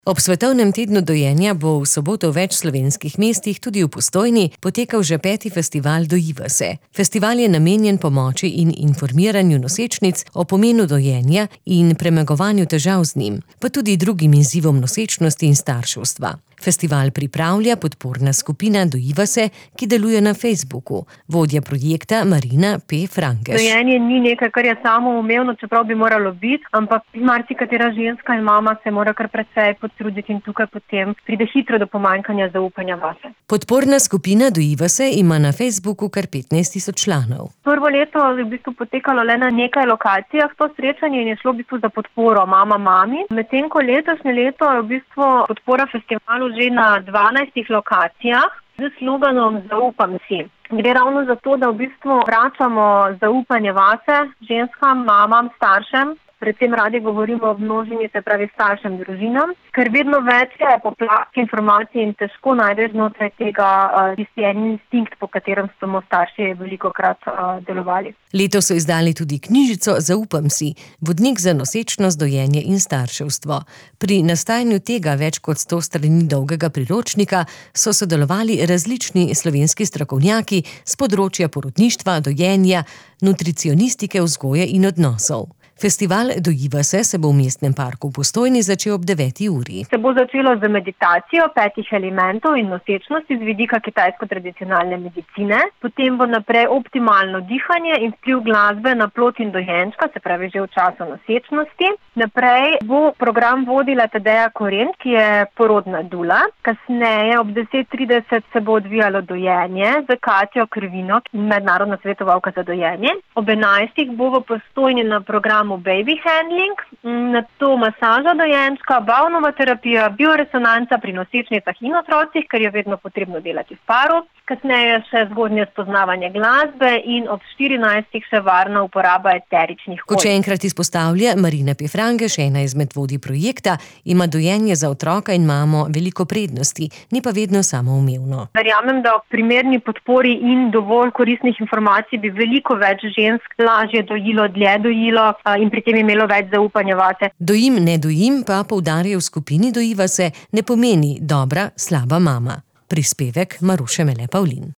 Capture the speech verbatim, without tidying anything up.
Ob svetovnem tednu dojenja bo v soboto v več slovenskih mestih, tudi v Postojni, potekal že peti festival Dojiva se. Festival je namenjen pomoči in informiranju nosečnic o pomenu dojenja in premagovanju težav z njim, pa tudi drugim izzivom nosečnosti in starševstva. Festival pripravlja podporna skupina Dojiva se, ki deluje na Facebooku. Vodja projekta Marina P. Frankeš. Dojenje ni nekaj, kar je samoumevno, čeprav bi moralo biti, ampak marsikatera ženska in mama se mora kar precej potruditi in tukaj potem pride hitro do pomanjkanja zaupanja vase. Podporna skupina Dojiva se ima na Facebooku kar petnajst tisoč članov. Prvo leto je v bistvu potekalo le na nekaj lokacijah to srečanje in je šlo v bistvu za podporo mama mami. Medtem ko letošnje leto je v bistvu podpora festivalu že na dvanajstih lokacijah z sloganom Zaupam si. Gre ravno za to, da v bistvu vračamo zaupanje vase, ženskam, mamam, staršem. Predvsem radi govorimo o množini, se pravi staršem, družinam, ker vedno več je poplak informacij in težko najdeš znotraj tega uh, tisti en instinkt, po katerem smo starši velikokrat uh, delovali. Letos so izdali tudi knjižico Zaupam si, vodnik za nosečnost, dojenje in starševstvo. Pri nastajanju tega več kot sto strani dolgega priročnika so sodelovali različni slovenski strokovnjaki s področja porodništva, dojenja, nutricionistike, vzgoje in odnosov. Festival Dojiva se se bo v Mestnem parku v Postojni začel ob deveti uri. Se bo začelo z meditacijo petih elementov in nosečnosti z vidika kitajsko-tradicionalne medicine. Potem bo naprej optimalno dihanje in vpliv glasbe na plod in dojenčka, se pravi že v času nosečnosti. Naprej bo program vodila Tadeja Koren, ki je porodna dula. Kasneje ob deset trideset se bo odvijalo dojenje z Katjo Krvino, mednarodna svetovalka za dojenje. Ob enajstih bo v Postojni na programu baby handling, nato masaža dojenčka, bavnova terapija, bioresonanca pri nosečnicah in otrocih, ker je vedno potrebno delati v paru. Kasneje še zgodnje spoznavanje glasbe in ob štirinajstih še varna uporaba eteričnih olj. Kot še enkrat izpostavlja Marina P. Frankeš, ena izmed vodij projekta, ima dojenje za otroka in mamo veliko prednosti, ni pa vedno samoumevno. Verjamem, da ob primerni podpori in dovolj koristnih informacij bi veliko več žensk lažje dojilo, dlje dojilo in pri tem imelo več zaupanja vase. Dojim, ne dojim pa, poudarja v skupini Dojiva se, ne pomeni dobra, slaba mama. Prispevek Maruše Mele Pavlin.